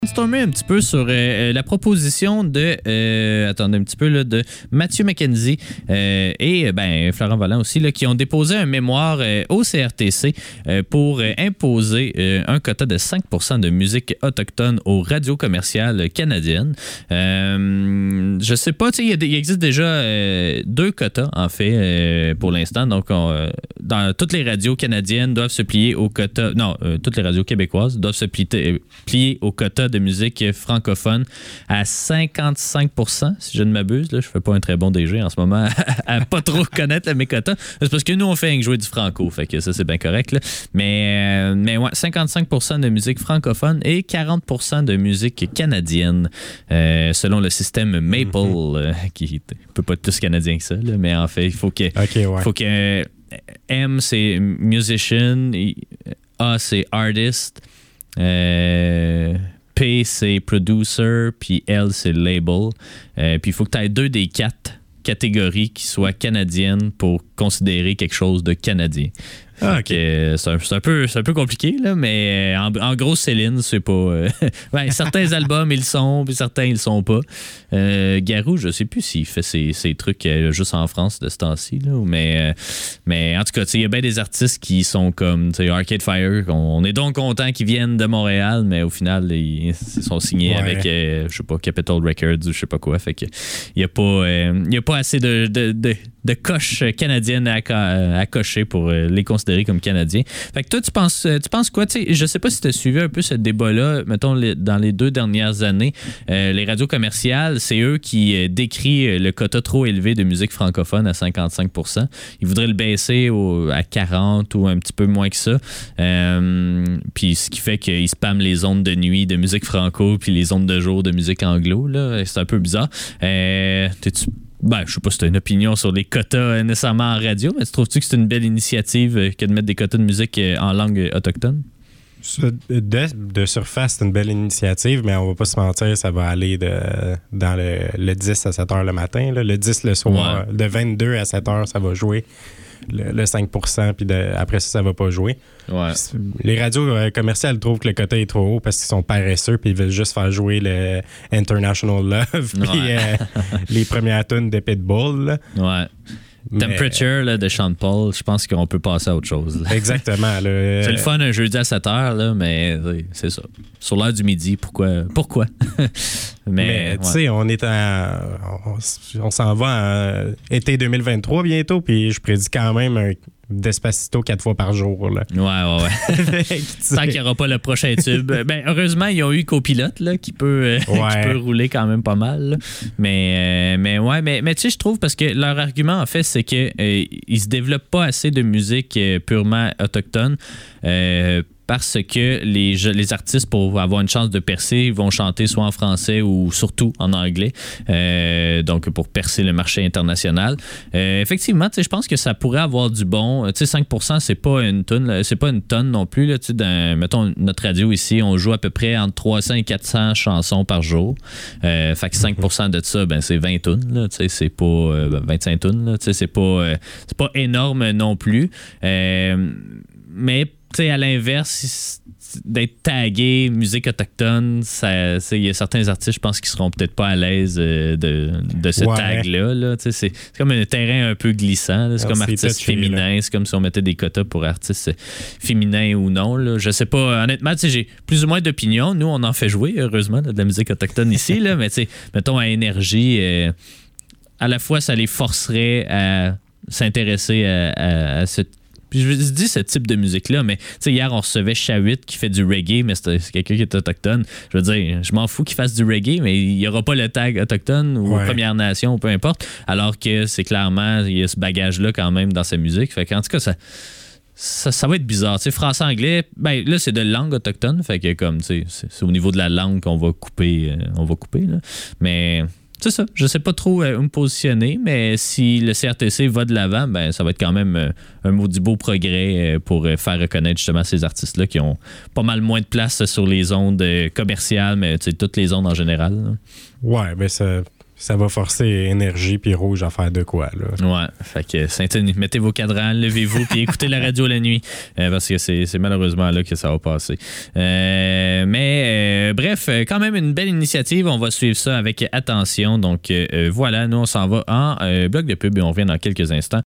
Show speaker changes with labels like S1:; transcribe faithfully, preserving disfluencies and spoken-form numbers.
S1: Stormer un petit peu sur euh, la proposition de euh, attendez un petit peu là, de Mathieu McKenzie euh, et ben Florent Vallant aussi là, qui ont déposé un mémoire euh, au C R T C euh, pour euh, imposer euh, un quota de cinq pour cent de musique autochtone aux radios commerciales canadiennes. Euh, je sais pas, tu sais, il existe déjà euh, deux quotas en fait euh, pour l'instant. Donc on, euh, dans toutes les radios canadiennes doivent se plier au quota. Non, euh, toutes les radios québécoises doivent se plier, euh, plier au quota de musique francophone à cinquante-cinq pour cent, si je ne m'abuse. Là, je fais pas un très bon D G en ce moment à, à pas trop connaître là, mes quotas. C'est parce que nous, on fait que jouer du franco, fait que ça, c'est bien correct. Là. Mais, euh, mais ouais, cinquante-cinq pour cent de musique francophone et quarante pour cent de musique canadienne, euh, selon le système Maple, mm-hmm. euh, qui ne peut pas être tous canadien que ça, là, mais en fait, il faut que...
S2: Okay, ouais.
S1: faut que M, c'est musician, A, c'est artist, euh... P, c'est producer, puis L, c'est label. Euh, puis il faut que tu aies deux des quatre catégories qui soient canadiennes pour considérer quelque chose de canadien. Ah, OK. Euh, c'est, un, c'est, un peu, c'est un peu compliqué, là, mais en, en gros, Céline, c'est pas... Euh, ben, certains albums, ils le sont, puis certains, ils le sont pas. Euh, Garou, je sais plus s'il fait ses, ses trucs euh, juste en France de ce temps-ci, là, mais, euh, mais en tout cas, il y a bien des artistes qui sont comme Arcade Fire. On, on est donc content qu'ils viennent de Montréal, mais au final, ils, ils sont signés ouais. avec, euh, je sais pas, Capitol Records ou je sais pas quoi. Fait que il n'y a, euh, a pas assez de, de, de, de coches canadiennes à, à cocher pour euh, les considérer comme Canadien. Fait que toi, tu penses, tu penses quoi? T'sais, je sais pas si tu as suivi un peu ce débat-là, mettons, les, dans les deux dernières années. Euh, les radios commerciales, c'est eux qui euh, décrient le quota trop élevé de musique francophone à cinquante-cinq pour cent. Ils voudraient le baisser au, à quarante ou un petit peu moins que ça. Euh, puis ce qui fait qu'ils spamment les ondes de nuit de musique franco puis les ondes de jour de musique anglo. Là. C'est un peu bizarre. Euh, t'es-tu Ben, je sais pas si tu as une opinion sur les quotas nécessairement en radio, mais tu trouves-tu que c'est une belle initiative que de mettre des quotas de musique en langue autochtone?
S2: De, de surface, c'est une belle initiative, mais on va pas se mentir, ça va aller de, dans le, le dix à sept heures le matin. Là. Le dix le soir, ouais. De vingt-deux à sept heures, ça va jouer. Le, le cinq pour cent, puis de, après ça, ça va pas jouer.
S1: Ouais.
S2: Les radios euh, commerciales trouvent que le quota est trop haut parce qu'ils sont paresseux puis ils veulent juste faire jouer le International Love puis
S1: ouais.
S2: euh, les premières tunes de Pitbull. Là.
S1: Ouais. Mais... Temperature là, de Sean Paul, je pense qu'on peut passer à autre chose. Là.
S2: Exactement. Là.
S1: C'est le fun un jeudi à sept heures, là, mais c'est ça. Sur l'heure du midi, pourquoi? Pourquoi? mais,
S2: mais tu ouais. sais, on est en, on, on s'en va en été deux mille vingt-trois bientôt, puis je prédis quand même un Despacito quatre fois par jour. Là.
S1: Ouais, ouais, ouais. Tant qu'il n'y aura pas le prochain tube. Ben, heureusement, ils ont eu Copilote là, qui, peut, ouais. qui peut rouler quand même pas mal. Là. Mais, euh, mais ouais, mais, mais tu sais, je trouve parce que leur argument, en fait, c'est qu'ils euh, ne se développent pas assez de musique euh, purement autochtone. Euh, parce que les, les artistes, pour avoir une chance de percer, vont chanter soit en français ou surtout en anglais, euh, donc pour percer le marché international. Euh, effectivement, je pense que ça pourrait avoir du bon. T'sais, cinq pour cent, c'est pas une tonne, c'est pas une tonne non plus. Là, dans, mettons, notre radio ici, on joue à peu près entre trois cents et quatre cents chansons par jour. Euh, fait que cinq pour cent de ça, ben, c'est vingt tonnes. Là, c'est pas euh, ben, vingt-cinq tonnes. Là, c'est pas, euh, c'est pas énorme non plus. Euh, mais tu sais, à l'inverse, d'être tagué musique autochtone, il y a certains artistes, je pense, qui seront peut-être pas à l'aise de, de ce ouais. tag-là. Là. C'est, c'est comme un terrain un peu glissant. Là. C'est Alors, comme c'est artiste féminin. Là. C'est comme si on mettait des quotas pour artistes féminins ou non. Là. Je sais pas. Honnêtement, j'ai plus ou moins d'opinions. Nous, on en fait jouer, heureusement, là, de la musique autochtone ici. Là. Mais mettons, à Énergie, euh, à la fois, ça les forcerait à s'intéresser à, à, à ce Puis je dis ce type de musique-là, mais hier, on recevait Shawit qui fait du reggae, mais c'est, c'est quelqu'un qui est autochtone. Je veux dire, je m'en fous qu'il fasse du reggae, mais il n'y aura pas le tag autochtone ou ouais. Première Nation ou peu importe, alors que c'est clairement, il y a ce bagage-là quand même dans sa musique. Fait qu'en tout cas, ça... Ça, ça va être bizarre. Tu sais, français-anglais, ben là, c'est de langue autochtone. Fait que comme, tu sais, c'est, c'est au niveau de la langue qu'on va couper. Euh, on va couper, là. Mais c'est ça. Je sais pas trop euh, où me positionner, mais si le C R T C va de l'avant, ben ça va être quand même euh, un maudit beau progrès euh, pour euh, faire reconnaître justement ces artistes-là qui ont pas mal moins de place sur les ondes euh, commerciales, mais tu sais, toutes les ondes en général. Là.
S2: Ouais, ben ça... ça va forcer Énergie puis Rouge à faire de quoi, là.
S1: Ouais, fait que Saint-Denis, mettez vos cadrans, levez-vous puis écoutez la radio la nuit, euh, parce que c'est, c'est malheureusement là que ça va passer. Euh, mais euh, bref, quand même une belle initiative, on va suivre ça avec attention. Donc euh, voilà, nous on s'en va en euh, bloc de pub et on revient dans quelques instants